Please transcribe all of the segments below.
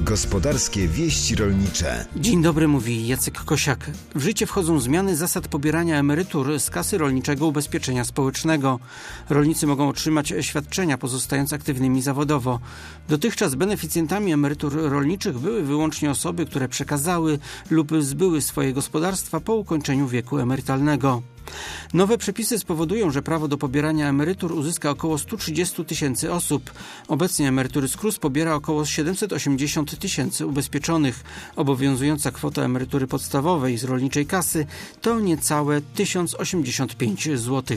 Gospodarskie wieści rolnicze. Dzień dobry, mówi Jacek Kosiak. W życie wchodzą zmiany zasad pobierania emerytur z Kasy Rolniczego Ubezpieczenia Społecznego. Rolnicy mogą otrzymać świadczenia, pozostając aktywnymi zawodowo. Dotychczas beneficjentami emerytur rolniczych były wyłącznie osoby, które przekazały lub zbyły swoje gospodarstwa po ukończeniu wieku emerytalnego. Nowe przepisy spowodują, że prawo do pobierania emerytur uzyska około 130 tysięcy osób. Obecnie emerytury z KRUS pobiera około 780 tysięcy ubezpieczonych. Obowiązująca kwota emerytury podstawowej z rolniczej kasy to niecałe 1085 zł.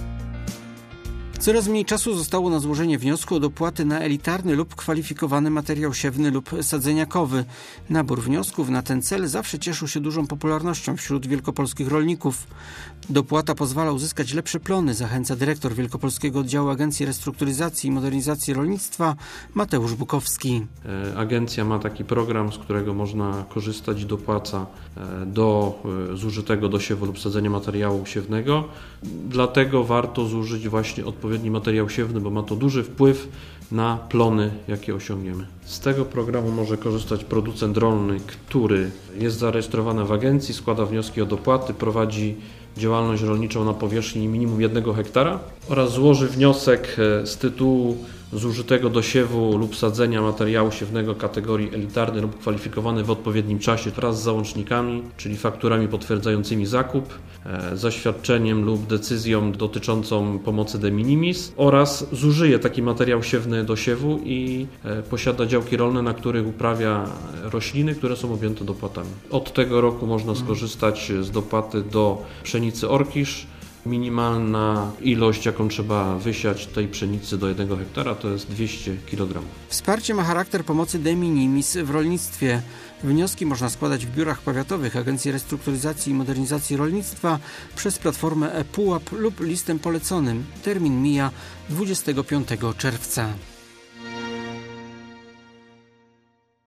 Coraz mniej czasu zostało na złożenie wniosku o dopłaty na elitarny lub kwalifikowany materiał siewny lub sadzeniakowy. Nabór wniosków na ten cel zawsze cieszył się dużą popularnością wśród wielkopolskich rolników. Dopłata pozwala uzyskać lepsze plony, zachęca dyrektor Wielkopolskiego Oddziału Agencji Restrukturyzacji i Modernizacji Rolnictwa Mateusz Bukowski. Agencja ma taki program, z którego można korzystać i dopłaca do zużytego do siewu lub sadzenia materiału siewnego. Dlatego warto zużyć właśnie odpowiedni materiał siewny, bo ma to duży wpływ na plony, jakie osiągniemy. Z tego programu może korzystać producent rolny, który jest zarejestrowany w agencji, składa wnioski o dopłaty, prowadzi działalność rolniczą na powierzchni minimum 1 hektara oraz złoży wniosek z tytułu zużytego do siewu lub sadzenia materiału siewnego kategorii elitarny lub kwalifikowany w odpowiednim czasie wraz z załącznikami, czyli fakturami potwierdzającymi zakup, zaświadczeniem lub decyzją dotyczącą pomocy de minimis oraz zużyje taki materiał siewny do siewu i posiada działki rolne, na których uprawia rośliny, które są objęte dopłatami. Od tego roku można skorzystać z dopłaty do pszenicy orkisz. Minimalna ilość, jaką trzeba wysiać tej pszenicy do 1 hektara, to jest 200 kg. Wsparcie ma charakter pomocy de minimis w rolnictwie. Wnioski można składać w biurach powiatowych Agencji Restrukturyzacji i Modernizacji Rolnictwa przez platformę ePUAP lub listem poleconym. Termin mija 25 czerwca.